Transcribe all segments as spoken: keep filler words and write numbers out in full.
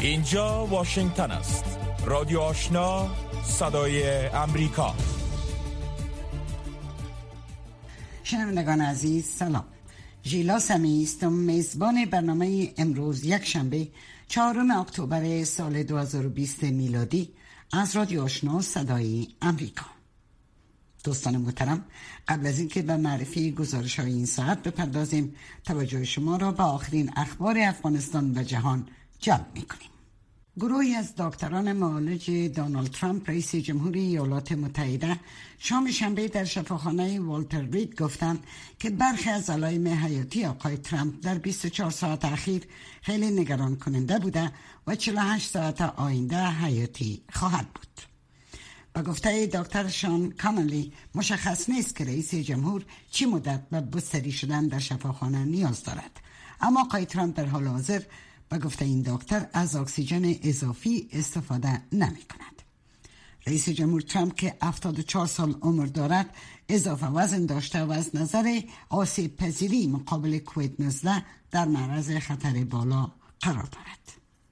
اینجا واشنگتن است. رادیو آشنا، صدای امریکا. شنوندگان عزیز سلام. ژیلا سمی است و میزبان برنامه امروز یک شنبه چهارم اکتبر سال دو هزار و بیست میلادی از رادیو آشنا صدای امریکا. دوستان محترم، قبل از اینکه به معرفی گزارش‌های این ساعت بپردازیم، توجه شما را به آخرین اخبار افغانستان و جهان جلب می‌کنیم. گروهی از دکتران معالج دونالد ترامپ رئیس جمهوری ایالات متحده شام شنبه در شفاخانه والتر رید گفتند که برخی از علائم حیاتی آقای ترامپ در بیست و چهار ساعت اخیر خیلی نگران کننده بوده و چهل و هشت ساعت آینده حیاتی خواهد بود. با گفته دکتر شان کانلی مشخص نیست که رئیس جمهور چی مدت به بستری شدن در شفاخانه نیاز دارد، اما آقای ترامپ در حال حاضر با گفته این دکتر از اکسیژن اضافی استفاده نمی کند. رئیس جمهور ترامپ که هفتاد و چهار سال عمر دارد اضافه وزن داشته و از نظر آسیب پذیری مقابل کووید نوزده در معرض خطر بالا قرار دارد.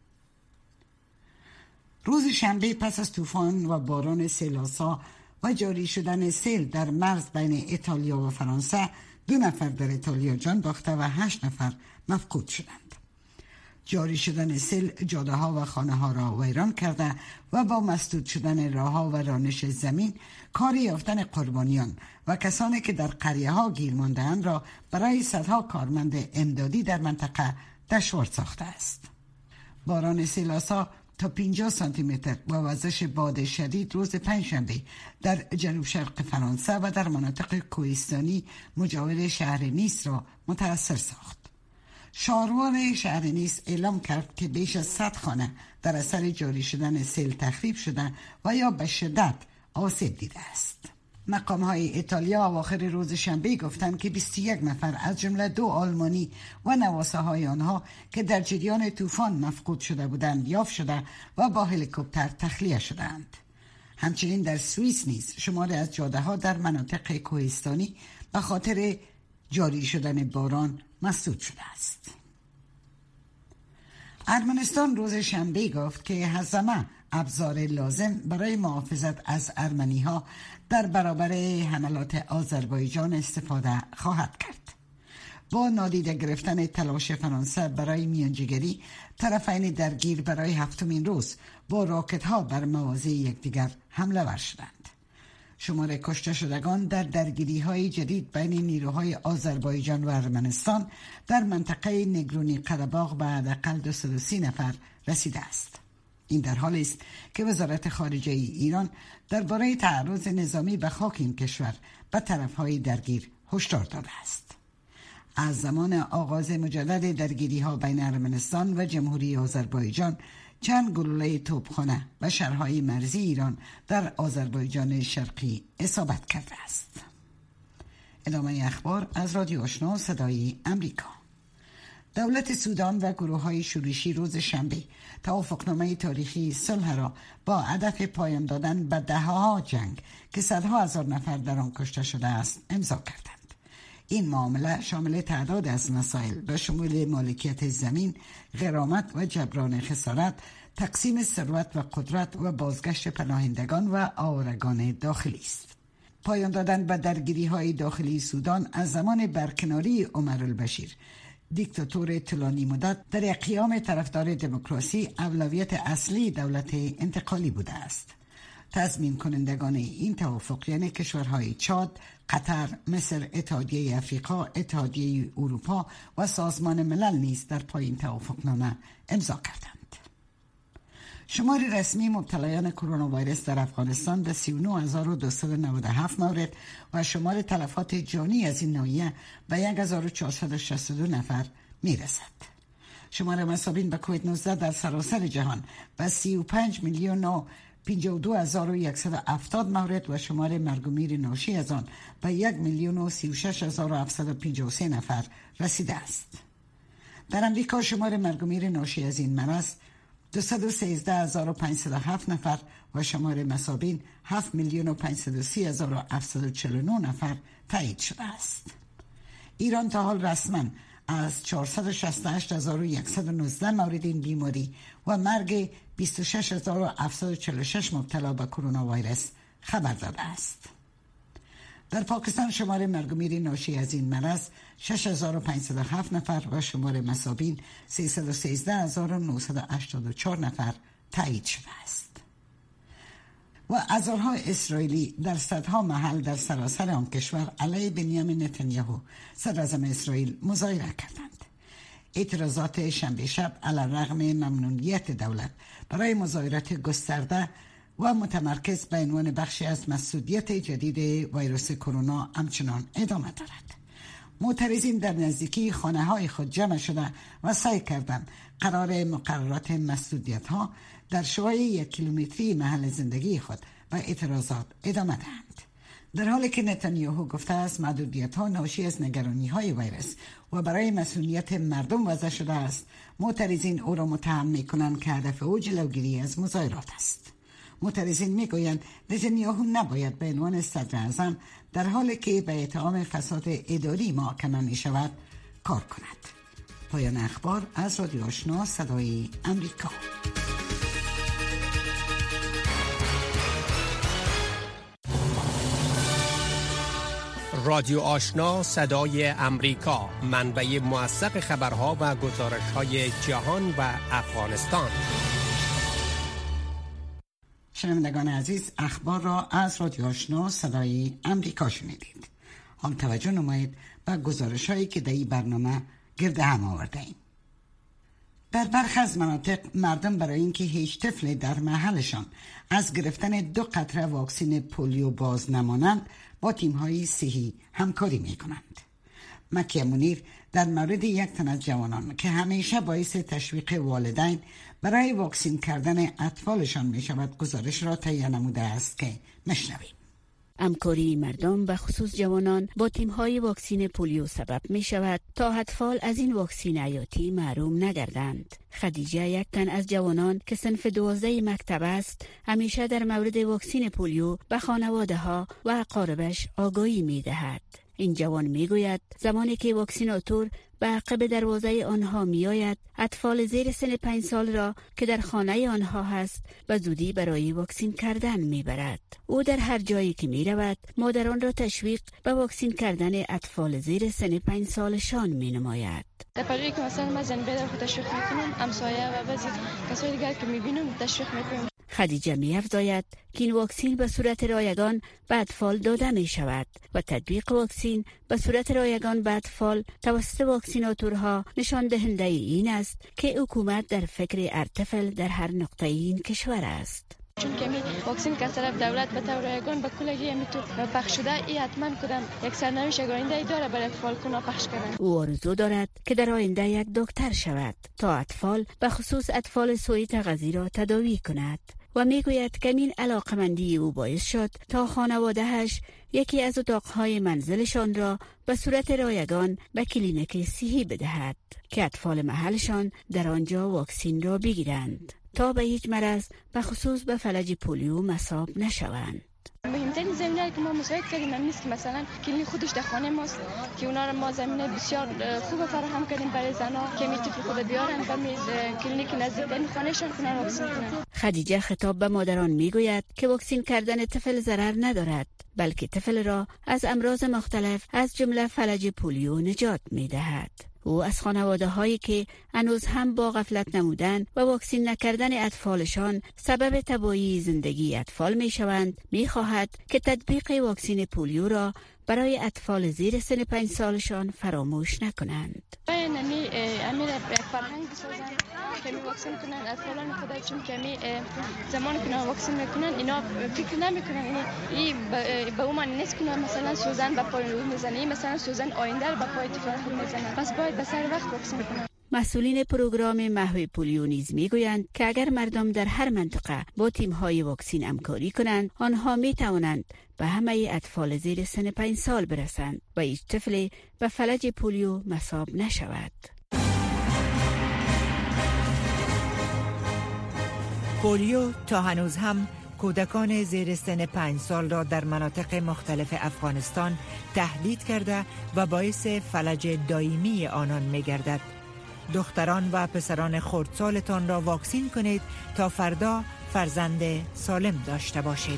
روز شنبه پس از طوفان و باران سیلاسا و جاری شدن سیل در مرز بین ایتالیا و فرانسه، دو نفر در ایتالیا جان باخته و هشت نفر مفقود شدند. جاری شدن سیل جاده ها و خانه ها را ویران کرده و با مسدود شدن راه ها و رانش زمین کار یافتن قربانیان و کسانی که در قریه ها گیر مانده‌اند را برای صدها کارمند امدادی در منطقه دشوار ساخته است. باران سیلاسا تا پنجاه سانتی متر و وزش باد شدید روز پنجشنبه در جنوب شرق فرانسه و در مناطق کوهستانی مجاور شهر نیس را متاثر ساخت. شهروار شهر نیس اعلام کرد که بیش از صد خانه در اثر جاری شدن سیل تخریب شده و یا به شدت آسیب دیده است. مقام‌های ایتالیا اواخر روز شنبه گفتند که بیست و یک نفر از جمله دو آلمانی و نواسه‌های آنها که در جریان طوفان مفقود شده بودند یافت شده و با هلیکوپتر تخلیه شدند. همچنین در سوئیس نیز شماری از جاده‌ها در مناطق کوهستانی به خاطر جاری شدن باران مسدود شده است. ارمنستان روز شنبه گفت که هزینه ابزار لازم برای محافظت از ارمنی‌ها در برابر حملات آذربایجان استفاده خواهد کرد. با نادیده گرفتن تلاش فرانسه برای میانجیگری، طرفین درگیر برای هفتمین روز با راکت‌ها بر مواضع یکدیگر حمله ور شدند. شمار کشته شدگان در درگیری‌های جدید بین نیروهای آذربایجان و ارمنستان در منطقه نگرونی قره‌باغ به حداقل دویست و سی نفر رسیده است. این در حالی است که وزارت خارجه ایران درباره تعرض نظامی به خاک این کشور به طرف‌های درگیر هشدار داده است. از زمان آغاز مجدد درگیری‌ها بین ارمنستان و جمهوری آذربایجان، چند گلوله توپخانه و شهرهای مرزی ایران در آذربایجان شرقی اصابت کرده است. ادامه اخبار از رادیو آشنا صدای امریکا. دولت سودان و گروه‌های شورشی روز شنبه توافقنامه تاریخی صلح را با هدف پایان دادن به دهه‌ها جنگ که صدها هزار نفر در آن کشته شده است امضا کردند. این معامله شامل تعداد از مسائل به شمول مالکیت زمین، غرامت و جبران خسارت، تقسیم ثروت و قدرت و بازگشت پناهندگان و آوارگان داخلی است. پایان دادن به درگیری‌های داخلی سودان از زمان برکناری عمر البشیر، دیکتاتور طولانی مدت، در قیام طرفدار دموکراسی اولویت اصلی دولت انتقالی بوده است. تضمین کنندگان این توافق یعنی کشورهای چاد، قطر، مصر، اتحادیه افریقا، اتحادیه اروپا و سازمان ملل نیز در پایین توافقنامه امضا کردند. شمار رسمی مبتلایان کرونا ویروس در افغانستان به سی و نه هزار و دویست و نود و هفت مورد و شمار تلفات جانی از این ناحیه به یک هزار و چهارصد و شصت و دو نفر میرسد. شمار مصابین به کووید نوزده در سراسر جهان به سی و پنج میلیون و پنجاه و دو هزار و صد و هفتاد مورد و شمار مرگ و میر ناشی از آن به یک میلیون و سی و شش هزار و هفتصد و پنجاه و سه نفر رسیده است. در امریکا شمار مرگ و میر ناشی از این مرض دویست و سیزده هزار و پانصد و هفت نفر و شمار مصابین هفت میلیون و پانصد و سی هزار و هفتصد و چهل و نه نفر تایید شده است. ایران تا حال رسما از چهارصد و شصت و هشت هزار و صد و نوزده مورد این بیماری و مرگ بیست و شش هزار و هفتصد و چهل و شش مبتلا به کرونا ویروس خبر داده است. در پاکستان شمار مرگ و میر ناشی از این مرض شش هزار و پانصد و هفت نفر و شمار مصابین سیصد و سیزده هزار و نهصد و هشتاد و چهار نفر تایید شده است. و هزارها اسرائیلی در صدها محل در سراسر آن کشور علیه بنیامین نتانیاهو صدراعظم اسرائیل مظاهره کردند. اعتراضات شنبه شب علیرغم ممنوعیت دولت برای مظاهرات گسترده و متمرکز به عنوان بخشی از مسئولیت جدید ویروس کرونا همچنان ادامه دارد. معترضین در نزدیکی خانه های خود جمع شده و سعی کردند قرار مقررات مسئولیت ها در شوای یک کیلومتری محل زندگی خود و اعتراضات ادامه دهند. در حالی که نتانیاهو گفته است محدودیت ها ناشی از نگرانی های ویروس و برای مسئولیت مردم وضع شده است، معترضین او را متهم می کنند که هدف او جلوگیری از مظاهرات است. معترضین میگویند نتانیاهو نباید به عنوان صدر اعظم در حالی که به اتهام فساد اداری محاکمه می شود کار کند. پایان اخبار از رادیو آشنا صدای امریکا. رادیو آشنا صدای امریکا، منبع موثق خبرها و گزارش‌های جهان و افغانستان. شنوندگان عزیز، اخبار را از رادیو آشنا صدای امریکا شنیدید. حال توجه نمایید به گزارش‌هایی که در این برنامه گرد هم آورده ایم. در برخی از مناطق مردم برای اینکه هیچ طفل در محلشان از گرفتن دو قطره واکسن پولیو باز نمانند با تیم‌های صحی همکاری می‌کنند. مکیه منیر در مورد یک تن از جوانان که همیشه باعث تشویق والدین برای واکسین کردن اطفالشان می شود گزارش را تهیه نموده است که میشنویم. همکاری مردم به خصوص جوانان با تیم‌های واکسین پولیو سبب می شود تا اطفال از این واکسین حیاتی محروم نگردند. خدیجه یک تن از جوانان که صنف دوازده مکتب است همیشه در مورد واکسین پولیو به خانواده ها و اقاربش آگاهی می دهد. این جوان می گوید زمانی که واکسیناتور به عقب دروازه آنها می آید، اطفال زیر سن پنج سال را که در خانه آنها هست به زودی برای واکسین کردن می برد. او در هر جایی که می رود مادران را تشویق به واکسین کردن اطفال زیر سن پنج سالشان می نماید. در پروژه‌ای که مثلا ما زن بیدار خود تشویق میکنم، همسایه و بعضی کسایی دیگر که میبینم تشویق میکنم. خدیجه می افزاید که این واکسین به صورت رایگان به اطفال داده می شود و تطبیق واکسین به صورت رایگان به اطفال توسط واکسیناتورها نشان دهنده این است که حکومت در فکر هر طفل در هر نقطه این کشور است. چون که می واکسین که طرف دولت به طور رایگان به کلگی میتو پخش شده، ای حتما کدام یک سرنوشت آینده ای داره برای اطفال کنا پخش کردن. او آرزو دارد که در آینده یک دکتر شود تا اطفال به خصوص اطفال سوء تغذیه را تداوی کند و میگوید که این علاقمندی او باعث شد تا خانواده‌اش یکی از اتاقهای منزلشان را به صورت رایگان به کلینیک صحی بدهد که اطفال محلشان در آنجا واکسین را بگیرند تا به هیچ مرض به خصوص به فلج پولیو مصاب نشوند. مهمترین زمینه‌ای که ما مساعد کردیم هم نیست که مثلا کلینیک خودش در خانه ماست که اونا رو ما زمینه بسیار خوب فراهم کردیم برای زن‌ها که میتونن خود بیارن و میز کلینیک نزدیک خانه‌شان کنن واکسین کنن. خدیجه خطاب به مادران میگوید که واکسین کردن طفل ضرر ندارد، بلکه طفل را از امراض مختلف از جمله فلج پولیو نجات میدهد. او از خانواده هایی که هنوز هم با غفلت نمودن و واکسین نکردن اطفالشان سبب تباهی زندگی اطفال می شوند می خواهد که تطبیق واکسین پولیو را برای اطفال زیر سن پنج سالشان فراموش نکنند. نمی امیر یک فرهنگ بسازن که می واکسین کنن اطفالان خود، چون که می زمان که واکسین میکنن اینا فکر نمیکنن این به اومن نیست که مثلا سوزن به پای او میزنه، مثلا سوزن آینده رو به پای طفل خود میزنه، پس باید به سر وقت واکسین کنن. مسئولین پروگرام محو پولیو نیز میگویند که اگر مردم در هر منطقه با تیم‌های واکسین همکاری کنند، آنها میتوانند به همه اطفال زیر سن پنج سال برسند و هیچ طفلی به فلج پولیو مصاب نشود. پولیو تا هنوز هم کودکان زیر سن پنج سال را در مناطق مختلف افغانستان تهدید کرده و باعث فلج دائمی آنان می گردد. دختران و پسران خردسالتان را واکسین کنید تا فردا فرزند سالم داشته باشید.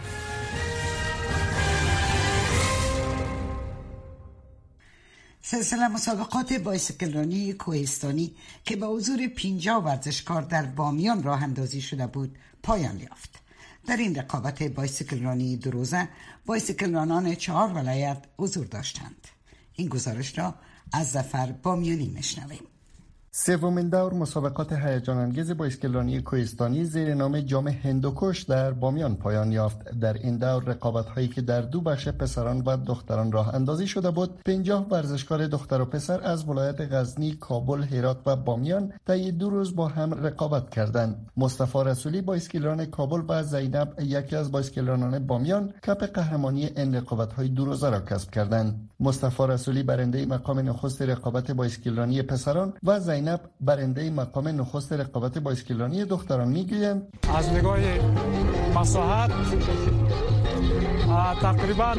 سلسله مسابقات بایسکل رانی کوهستانی که با حضور پنجاه ورزشکار در بامیان راه اندازی شده بود پایان یافت. در این رقابت بایسکل رانی دو روزه بایسکل رانان چهار ولایت حضور داشتند. این گزارش را از ظفر بامیانی میشنویم. سومین دور مسابقات هیجان انگیز بایسکلرانی کوهستانی زیر نام جام هندوکش در بامیان پایان یافت. در این دور رقابت هایی که در دو بخش پسران و دختران راه اندازی شده بود، پنجاه ورزشکار دختر و پسر از ولایت غزنی، کابل، هرات و بامیان طی دو روز با هم رقابت کردند. مصطفی رسولی بایسکلران کابل و زینب یکی از بایسکلرانان بامیان کپ قهرمانی این رقابت های دو روزه را کسب کردند. مصطفی رسولی برنده مقام نخست رقابت بایسکلرانی پسران و زینب برنده مقام نخست رقابت بایسکلرانی دختران میگویند از نگاه مساحت تقریبا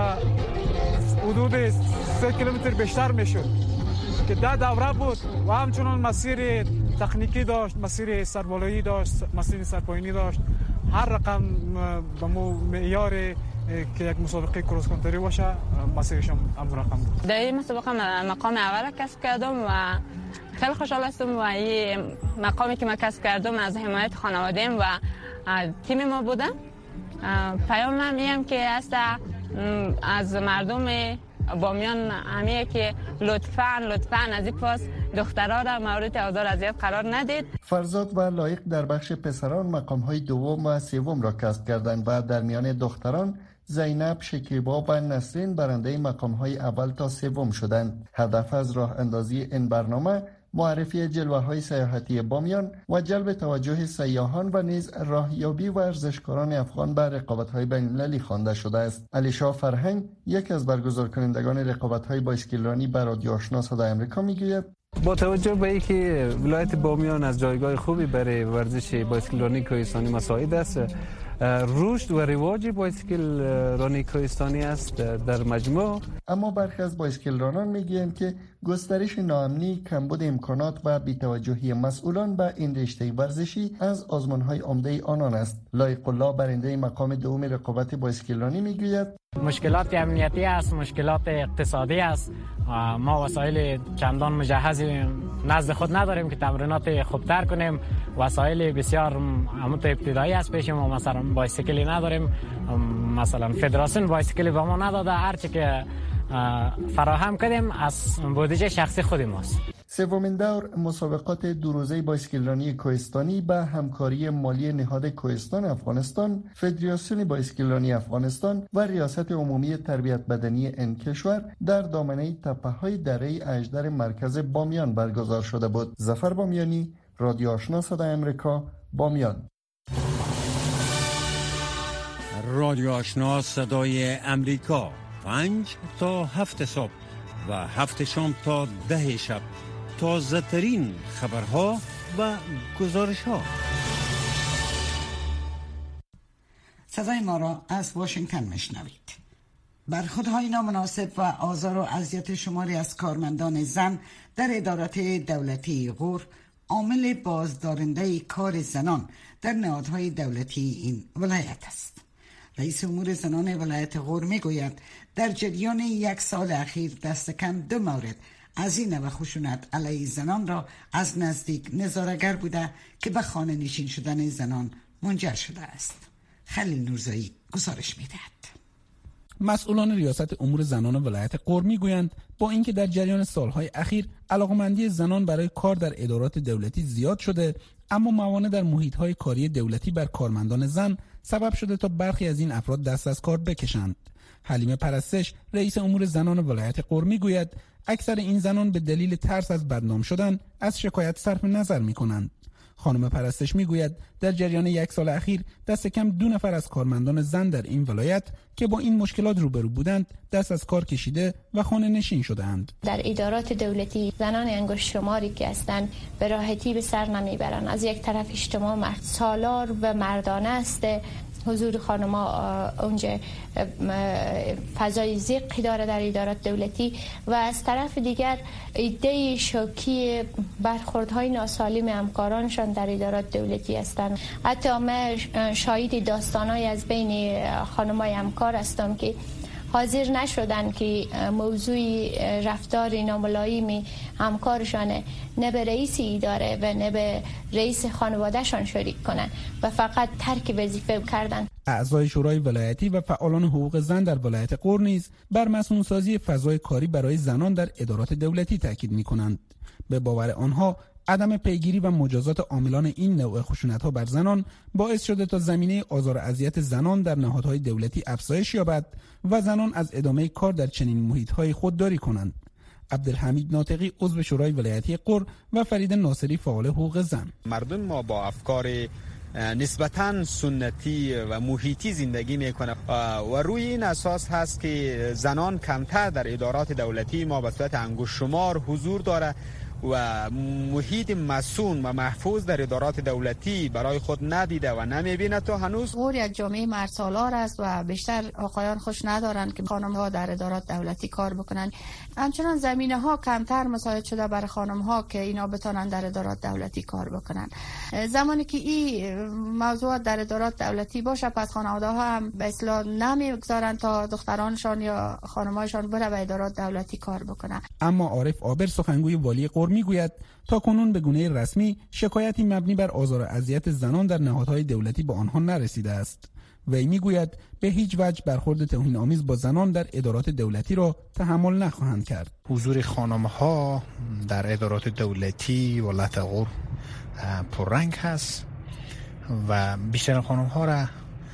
حدود سه کیلومتر بیشتر میشد که ده دوره بود و همچنان مسیر تکنیکی داشت، مسیر سربالایی داشت، مسیر سرپایینی داشت. هر رقم به معیار که یک مسابقه کروس کانتری باشه مسیرش هم همون رقم بود. در این مسابقه مقام اول کسب کردم و خیلی خوشحال هستم و این مقامی که من کسب کردم از حمایت خانواده‌ام و تیم ما بودم. پیامم اینه که است از مردم بامیان همه که لطفاً لطفاً از این پاس دخترها را مورد آزار اذیت قرار ندید. فرزاد و لایق در بخش پسران مقام‌های دوم و سوم را کسب کردند و در میان دختران زینب، شکیبا و نسرین برنده مقام‌های اول تا سوم شدند. هدف از راه اندازی این برنامه معرفی جلوه‌های سیاحتی بامیان و جلب توجه سیاحان و نیز راهیابی ورزشکاران افغان به رقابت‌های بین‌المللی خوانده شده است. علی شاه فرهنگ یک از برگزار کنندگان رقابت‌های بایسکلرانی به رادیو آشنا صدای آمریکا میگوید با توجه به اینکه ولایت بامیان از جایگاه خوبی برای ورزش بایسکلرانی کوهستانی مساعد است، رشد و رواج بایسکل رانی کوهستانی است در مجموع. اما برخی از بایسکل رانان میگویند که گسترش ناامنی، کمبود امکانات و بی‌توجهی مسئولان به این رشته ورزشی از آزمون‌های عمده آنان است. لایق الله برنده مقام دوم رقابت بایسکل رانی میگوید مشکلات امنیتی است، مشکلات اقتصادی است. ما وسایل چندان مجهزی نزد خود نداریم که تمرینات خوبتر کنیم. وسایل بسیار عموت ابتدایی است پیش ما، مثلا بایسکلی نداریم، مثلا فدراسیون بایسکلی به ما نداده، هرچی که فراهم کردیم از بودجه شخصی خود ماست. سومین دور مسابقات دو روزه بایسکلرانی کوهستانی به همکاری مالی نهاد کوهستان افغانستان، فدراسیون بایسکلرانی افغانستان و ریاست عمومی تربیت بدنی این کشور در دامنه تپه‌های دره اژدر مرکز بامیان برگزار شده بود. ظفر بامیانی، رادیو آشنا صدای آمریکا، بامیان. رادیو آشنا صدای آمریکا، پنج تا هفت صبح و هفت شام تا ده شب، تازه ترین خبرها و گزارش ها. صدای ما را از واشنگتن میشنوید. برخوردهای نامناسب و آزار و اذیت شماری از کارمندان زن در ادارات دولتی غور عامل بازدارنده کار زنان در نهادهای دولتی این ولایت است. رئیس امور زنان ولایت غور میگوید در جریان یک سال اخیر دست کم دو مورد از این نوع خشونت علیه زنان را از نزدیک نظاره‌گر بوده که به خانه نشین شدن زنان منجر شده است. خلیل نورزایی گزارش میدهد. مسئولان ریاست امور زنان ولایت غور میگویند با اینکه در جریان سالهای اخیر علاقمندی زنان برای کار در ادارات دولتی زیاد شده، اما موانع در محیط‌های کاری دولتی بر کارمندان زن سبب شده تا برخی از این افراد دست از کار بکشند. حلیمه پرستش، رئیس امور زنان ولایت غور میگوید اکثر این زنان به دلیل ترس از بدنام شدن از شکایت صرف نظر میکنند. خانم پرستش میگوید در جریان یک سال اخیر دست کم دو نفر از کارمندان زن در این ولایت که با این مشکلات روبرو بودند دست از کار کشیده و خانه نشین شده‌اند. در ادارات دولتی زنان انگشت شماری که هستند به راحتی به سر نمیبرند. از یک طرف اجتماع مرد سالار و مردانه است حضور خانم‌ها اونجا فضای ضیقی داره در ادارات دولتی و از طرف دیگر ایده شوکی برخوردهای ناسالم همکارانشان در ادارات دولتی هستند. حتی من شاهد داستانای از بین خانم‌های همکار هستم که حاضر نشدن که موضوع رفتار ناملایمی همکارشان نه به رئیس اداره و نه به رئیس خانوادهشان شریک کنن و فقط ترک وظیفه کردن. اعضای شورای ولایتی و فعالان حقوق زن در ولایت غور نیز بر مسئول‌سازی فضای کاری برای زنان در ادارات دولتی تاکید می‌کنند. به باور آنها عدم پیگیری و مجازات عاملان این نوع خشونت‌ها بر زنان باعث شده تا زمینه آزار و اذیت زنان در نهادهای دولتی افزایش یابد و زنان از ادامه کار در چنین محیط‌های خودداری کنند. عبدالحمید ناطقی عضو شورای ولایتی غور و فرید ناصری فعال حقوق زن: مردم ما با افکار نسبتاً سنتی و محیطی زندگی میکنه و روی این اساس هست که زنان کمتر در ادارات دولتی ما به صورت انگشت شمار حضور داره و محیط مسئول و محفوظ در ادارات دولتی برای خود ندیده و نمیبینه. تا هنوز غور یک جامعه مردسالار است و بیشتر آقایان خوش ندارند که خانم ها در ادارات دولتی کار بکنن. همچنان زمینه ها کمتر مساعد شده برای خانم ها که اینا بتونن در ادارات دولتی کار بکنن. زمانی که این موضوعات در ادارات دولتی باشه، پس خانواده ها هم به اصطلاح نمیگذارن تا دخترانشان یا خانمایشان بره به ادارات دولتی کار بکنن. اما عارف عابر سخنگوی والی غور میگوید تا کنون به گونه رسمی شکایتی مبنی بر آزار و اذیت زنان در نهادهای دولتی به آنها نرسیده است. وی میگوید به هیچ وجه برخورد توهین‌آمیز با زنان در ادارات دولتی را تحمل نخواهند کرد. حضور خانم‌ها در ادارات دولتی ولایت غور پررنگ هست و بیشتر خانم‌ها را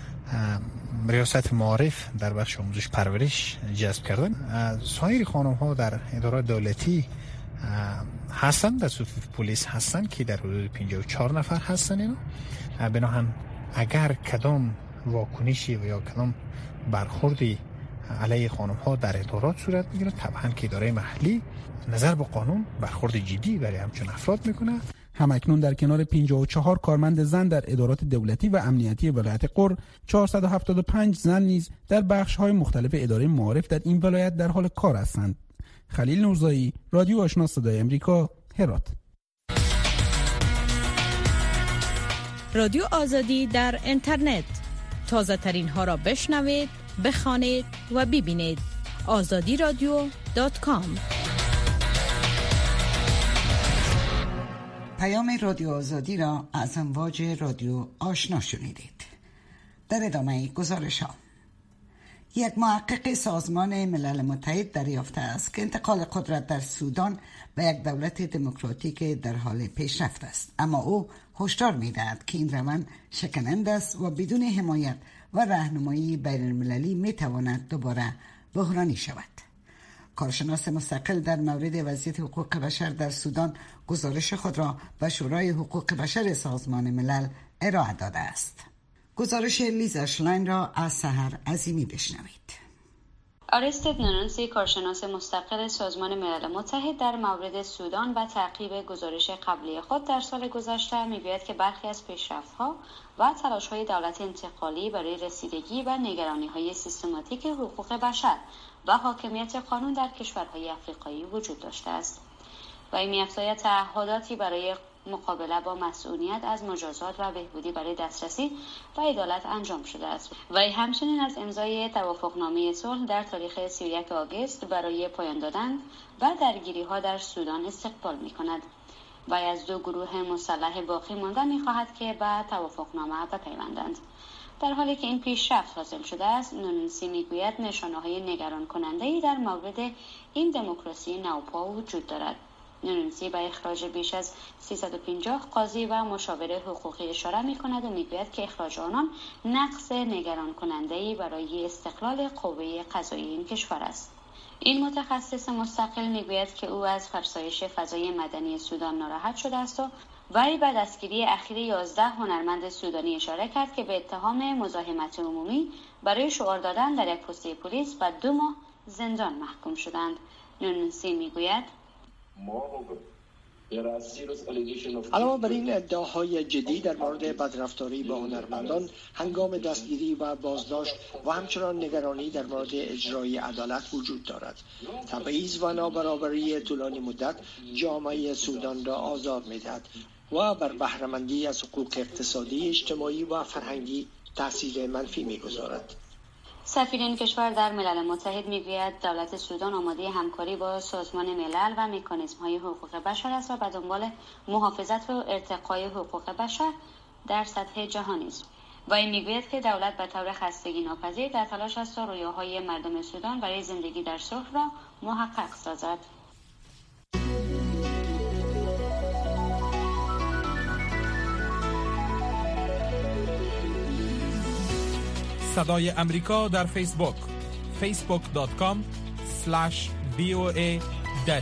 ریاست معارف در بخش آموزش پرورش جذب کردن. سایر خانم‌ها در ادارات دولتی هستن، در صفوف پلیس هستن که در حدود پنجاه و چهار نفر هستن. اینا بنابراین اگر کدام واکنشی و یا کدام برخوردی علیه خانم ها در ادارات صورت میگیره، طبعا که اداره محلی نظر به قانون برخورد جدی برای همچون افراد میکنه. همکنون در کنار پنجاه و چهار کارمند زن در ادارات دولتی و امنیتی ولایت غور، چهارصد و هفتاد و پنج زن نیز در بخش‌های مختلف اداره معارف در این ولایت در حال کار هستند. خلیل نورزایی، رادیو آشنا صدای امریکا، هرات. رادیو آزادی در اینترنت، تازه ترین ها را بشنوید، بخوانید و ببینید. آزادی رادیو دات کام. پیام رادیو آزادی را از امواج رادیو آشنا شنیدید. در ادامه گزارش ها، یک محقق سازمان ملل متحد دریافته است که انتقال قدرت در سودان به یک دولت دموکراتیک در حال پیشرفت است، اما او هشدار می‌دهد که این روند شکننده است و بدون حمایت و راهنمایی بین‌المللی می‌تواند دوباره بحرانی شود. کارشناس مستقل در مورد وضعیت حقوق بشر در سودان گزارش خود را به شورای حقوق بشر سازمان ملل ارائه داده است. گزارش لیزا شلاین را از سحر عظیمی بشنوید. آرستد نانسی، کارشناس مستقل سازمان ملل متحد در مورد سودان و تعقیب گزارش قبلی خود در سال گذشته میگوید که برخی از پیشرفت‌ها و تلاش‌های دولت انتقالی برای رسیدگی و نگرانی‌های سیستماتیک حقوق بشر و حاکمیت قانون در کشورهای افریقایی وجود داشته است و این می‌افزاید تعهداتی برای مقابله با مسئولیت از مجازات و بهبودی برای دسترسی و عدالت انجام شده است و همچنین از امضای توافقنامه صلح در تاریخ سی و یک آگوست برای پایان دادن و درگیری‌ها در سودان استقبال می‌کند و از دو گروه مسلح باقی مانده می‌خواهد که به توافقنامه بپیوندند. در حالی که این پیشرفت حاصل شده است، نونسی میگوید نشانه‌های نگران کننده‌ای در مورد این دموکراسی نوپا وجود دارد. نونسی به اخراج بیش از سیصد و پنجاه قاضی و مشاور حقوقی اشاره می‌کند و میگوید که اخراج آنان نقص نگران کننده‌ای برای استقلال قوه قضایی این کشور است. این متخصص مستقل میگوید که او از فرسایش فضای مدنی سودان ناراحت شده است و وی به دستگیری اخیر یازده هنرمند سودانی اشاره کرد که به اتهام مزاحمت عمومی برای شعار دادن در یک پسته پلیس و دو ماه زندان محکوم شدند. نونسی میگوید علاوه بر این ادعاهای جدی در مورد بدرفتاری با هنرمندان هنگام دستگیری و بازداشت و همچنان نگرانی در مورد اجرای عدالت وجود دارد. تبعیض و نابرابری طولانی مدت جامعه سودان را آزار می‌دهد و بر بهره‌مندی از حقوق اقتصادی، اجتماعی و فرهنگی تاثیر منفی می‌گذارد. سفیر این کشور در ملل متحد میگوید دولت سودان آماده همکاری با سازمان ملل و مکانیزم‌های حقوق بشر است و به دنبال محافظت و ارتقای حقوق بشر در سطح جهانی است. و این میگوید که دولت به طور خستگی ناپذیر در تلاش است تا رویاهای مردم سودان برای زندگی در صلح را محقق سازد. صدای امریکا در فیسبوک فیسبوک دات کام اسلش وی او ای دری.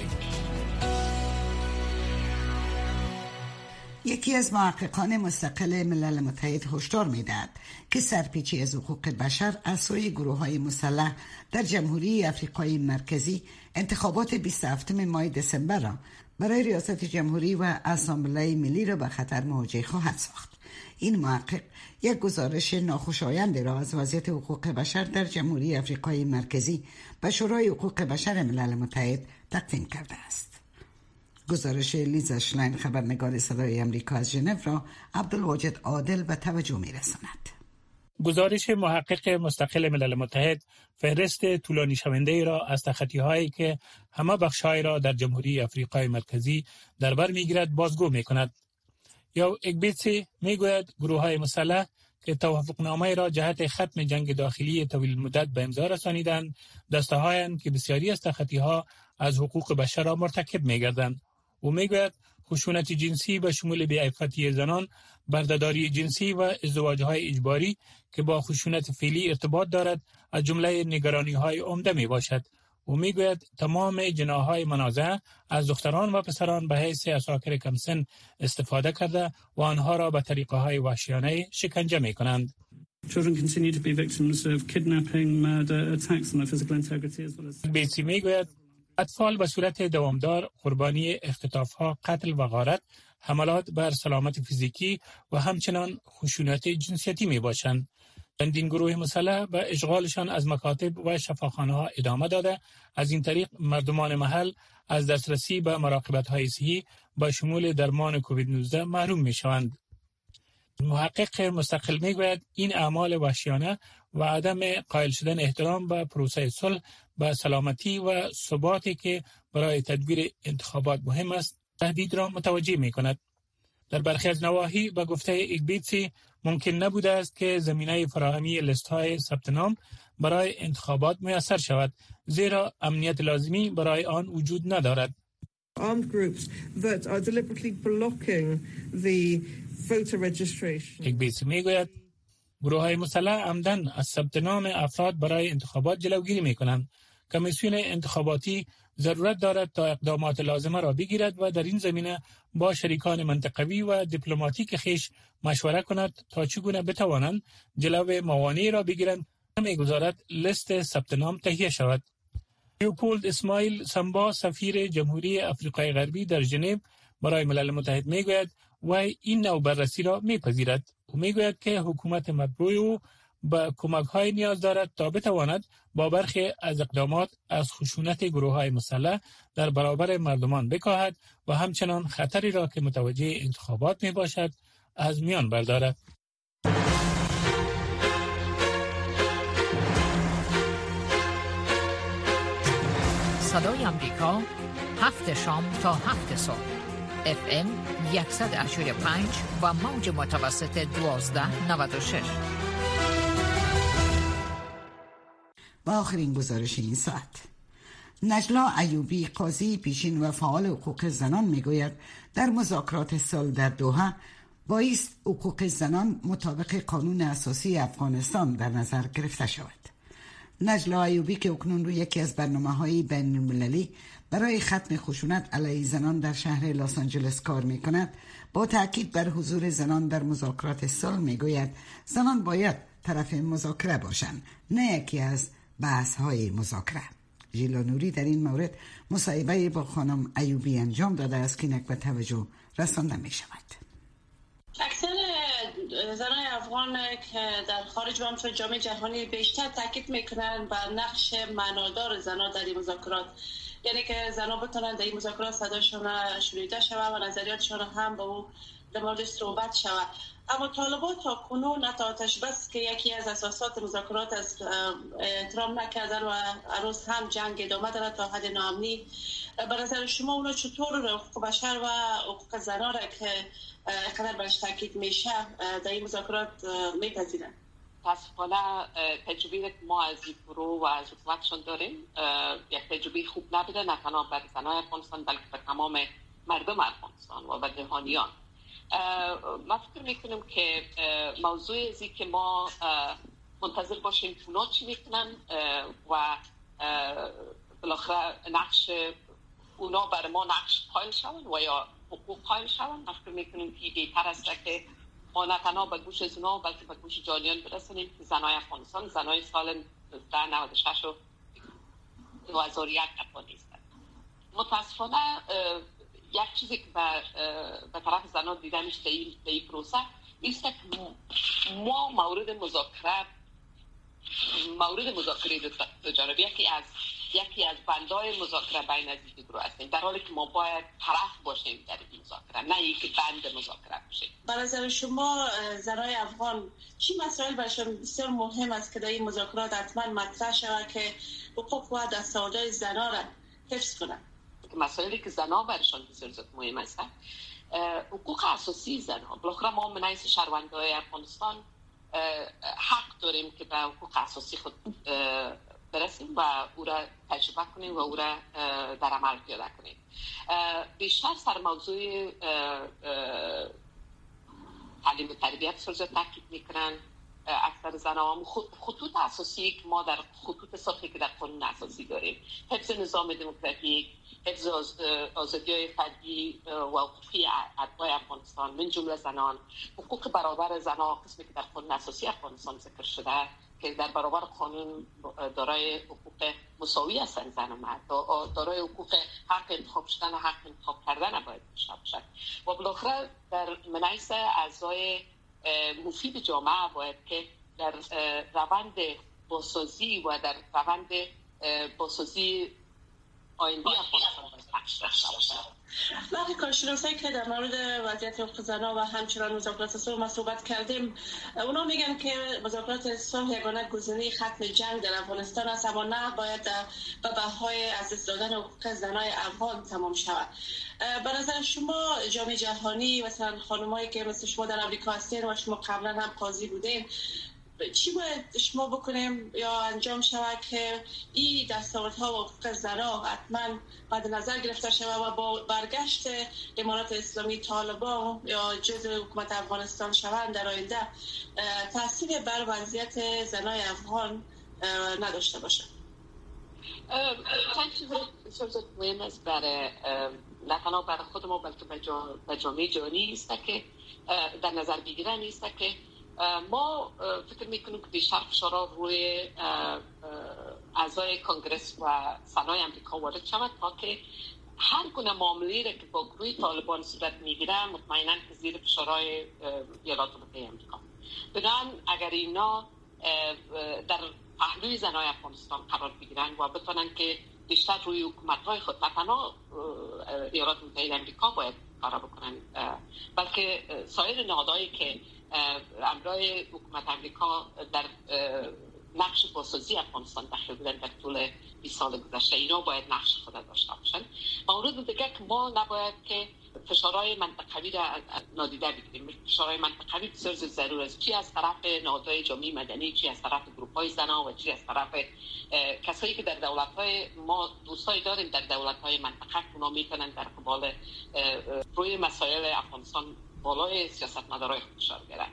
یکی از محققان مستقل ملل متحد هشدار می‌دهد که سرپیچی از حقوق بشر از سوی گروه‌های مسلح در جمهوری آفریقای مرکزی انتخابات بیست و هفتم ماه دسامبر را برای ریاست جمهوری و اسامبله ملی را به خطر مواجه خواهد ساخت. این محقق یک گزارش ناخوشایند را از وضعیت حقوق بشر در جمهوری آفریقای مرکزی به شورای حقوق بشر ملل متحد تقدیم کرده است. گزارش لیزا شلاین خبرنگار صدای امریکا از ژنو را عبدالواجد عادل به توجه می‌رساند. گزارش محقق مستقل ملل متحد فهرست طولانی شونده را از تخطی‌هایی که همه بخش‌های را در جمهوری آفریقای مرکزی در بر می‌گیرد بازگو می‌کند. یا اگبیتسی میگوید گروه‌های مسلح که توافقنامه را جهت ختم جنگ داخلی طویل مدت به امضا رسانیدند، دسته‌هایند که بسیاری از تخطی‌ها از حقوق بشر را مرتکب می‌گردند. او میگوید خشونت جنسی به شمول بی‌عفتی زنان، بردهداری جنسی و ازدواج‌های اجباری که با خشونت فعلی ارتباط دارد، از جمله نگرانی‌های عمده میباشد. او میگوید تمام جناح‌های منازعه از دختران و پسران به حیث عساکر کمسن استفاده کرده و آنها را به طریقه‌های وحشیانه شکنجه می‌کنند. بیسی میگوید اطفال به صورت دوامدار قربانی اختطاف‌ها، قتل و غارت، حملات بر سلامت فیزیکی و همچنان خشونت جنسیتی میباشند. چندین گروه مسلح به اشغالشان از مکاتب و شفاخانه‌ها ادامه داده، از این طریق مردمان محل از دسترسی به مراقبت‌های صحی با شمول درمان کووید نوزده محروم می‌شوند. محقق مستقل میگوید این اعمال وحشیانه و عدم قائل شدن احترام به پروسه صلح به سلامتی و ثباتی که برای تدبیر انتخابات مهم است، تهدید را متوجه می‌کند. در برخی از نواحی به گفته ایگبیتسی ممکن نبوده است که زمینه فراهمی لیست‌های ثبت نام برای انتخابات میسر شود، زیرا امنیت لازمی برای آن وجود ندارد. ایگبیتسی میگوید گروه‌های مسلح عمدن از ثبت نام افراد برای انتخابات جلوگیری می‌کنند. کمیسیون انتخاباتی ضرورت دارد تا اقدامات لازمه را بگیرد و در این زمینه با شریکان منطقوی و دیپلماتیک خیش مشوره کند تا چگونه بتوانند جلو موانعی را بگیرند که می‌گذارد لیست ثبت نام تهیه شود. لیوپولد اسماعیل سمبا سفیر جمهوری آفریقای غربی در ژنو برای ملل متحد میگوید و این نوع بررسی را میپذیرد. او میگوید که حکومت مطبوع او به کمک‌های نیاز دارد تا بتواند با برخی از اقدامات از خشونت گروه‌های مسلح در برابر مردمان بکاهد و همچنان خطری را که متوجه انتخابات میباشد از میان بردارد. صدای امریکا هفت شام تا هفت صبح اف ام صد و هشتاد و پنج و موج متوسط دوازده نود و شش. با آخرین گزارش این ساعت، نجلا ایوبی قاضی پیشین و فعال حقوق زنان میگوید در مذاکرات صلح در دوحه بایست حقوق زنان مطابق قانون اساسی افغانستان در نظر گرفته شود. نجلا ایوبی که اکنون روی یکی از برنامه‌های بین‌المللی برای ختم خشونت علیه زنان در شهر لس آنجلس کار می‌کند، با تاکید بر حضور زنان در مذاکرات صلح میگوید زنان باید طرف مذاکره باشند، نه یکی از بحث‌های مذاکره. ژیلا نوری در این مورد مصاحبه با خانم ایوبی انجام داده است که اینک به توجه رسانده می شود. اکثر زنان افغان که در خارج و همچنین جامعه جهانی بیشتر تاکید میکنن بر نقش معنادار زنان در این مذاکرات، یعنی که زنان بتونن در این مذاکرات صداشون شنیده شود و نظریاتشون هم به او در مورد صحبت شود. اما طالبان تا کنون حتی آتش بس که یکی از اساسات مذاکرات از احترام نکردن و هنوز هم جنگ ادامه داره تا حد ناامنی. به نظر شما اونا چطور حقوق بشر و حقوق زنان را که قدر برش تاکید میشه در این مذاکرات میپذیرن؟ متاسفانه تجربه که ما از این گروه و از حکومتشان داریم یک تجربه خوب نبوده، نه تنها بر زنان افغانستان بلکه به تمام مردم افغانستان و به جهانیان. ما فکر میکنم که موضوع ازی که ما منتظر باشیم اونا چی میکنن و بالاخره نقش اونا بر ما نقش قائل شون و یا حقوق قائل شون. ما فکر میکنیم که بهتر است که ما نه تنها به گوش از اونا بلکه به گوش جانیان برسونیم که زنای افغانستان زنای سال نود و شش و دو هزار و یک افغانی هستند. متاسفانه یک چیزی که به طرف زنان دیدنش در این پروسه است که ما مورد مذاکره مورد مذاکره دو جانبه یکی از یکی از بندهای مذاکره بین از این گروه هستیم، در حالی که ما باید طرف باشیم در این مذاکره، نه اینکه بند مذاکره باشیم. به نظر شما زنای افغان چی مسائل برشان بسیار مهم است که در این مذاکرات حتما مطرح شود که حقوق و دستاوردهای زنان را حفظ کنند؟ مسائلی که زنان برشان بسیار مهم است حقوق اساسی زنان. بالاخره ما من حیث شهروندان افغانستان حق داریم که به حقوق اساسی خود برسیم و او را تجربه کنیم و او را در عمل پیاده کنیم. بیشتر سر موضوع تعلیم و تربیت سرزه تاکید میکنن اکثر زنان. خطوط اساسی که ما در خطوط ساختی که در قانون اساسی داریم، حفظ نظام دموکراتیک، حفظ آزادی فردی و حقوقی اتباع افغانستان من جمله زنان، حقوق برابر زنان قسمی که در قانون اساسی افغانستان ذکر شده که در برابر قانون دارای حقوق مساوی هستند زن و مرد، دارای حقوق حق انتخاب شدن و حق انتخاب کردن باید داشته باشند و بالاخره در منیس اعضای مفید جامعه باید که در روند بازسازی و در روند بازسازی آینده افغانستان نقش داشته باشند. وقتی کارشناسایی که در مورد وضعیت حقوق زنان و همچنان مذاکرات صلح ما صحبت کردیم، اونا میگن که مذاکرات صلح یگانه گزینه ختم جنگ در افغانستان است، اما نه باید به بهای از دست دادن حقوق زنای افغان تمام شود. به نظر شما جامعه جهانی مثلا خانمایی که مثل شما در امریکا هستین و شما قبلا هم قاضی بودین، چی باید شما بکنیم یا انجام شود که این دستاوردها و حقوق زنان حتما بعد نظر گرفته شود و با برگشت امارات اسلامی طالبان یا جزء حکومت افغانستان شوند در آینده تاثیر بر وضعیت زنای افغان نداشته باشه؟ چند چیز بسیار مهم است برای نه تنها برای خود ما بلکه به جامعه جهانی است که در نظر بگیرن است که ما فکر میکنیم که بیشتر فشارها روی اعضای کنگرس و سنای امریکا وارد شود تا که هر گونه معامله‌ای را که با گروه طالبان صورت میگیره مطمئناً که زیر فشارهای ایالات متحده آمریکا. بنابراین اگر اینا در پهلوی زنای افغانستان قرار بگیرن و بتونن که بیشتر روی حکومت‌های خود نه تنها ایالات متحده آمریکا باید کار بکنن بلکه سایر نهادهایی که امرای حکومت امریکا در نقش بازسازی افغانستان داخل بودن در طول بیست سال گذشته، اینا باید نقش خود داشته باشن. مورد دیگه که ما نباید که فشارهای منطقوی را نادیده بگیریم. فشارهای منطقوی بسیار ضرور است، چی از طرف نهادهای جامعه مدنی، چی از طرف گروه‌های زنان و چی از طرف کسایی که در دولت‌های ما دوستای داریم در دولت‌های منطقه، اونا میتونن در قبال روی مسائل افغانستان بالای سیاستمدارای فشار بیارن.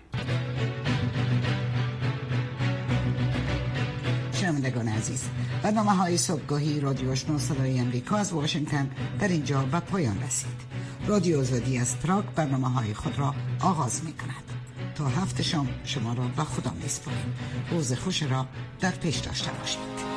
شنوندگان عزیز، برنامه های صبحگاهی رادیو آشنا صدای امریکا از واشنگتن در اینجا به پایان رسید. رادیو آزادی از پراگ برنامه های خود را آغاز می کند. تا هفت شام شما را به خدا می سپاریم. روز خوش را در پیش داشته باشید.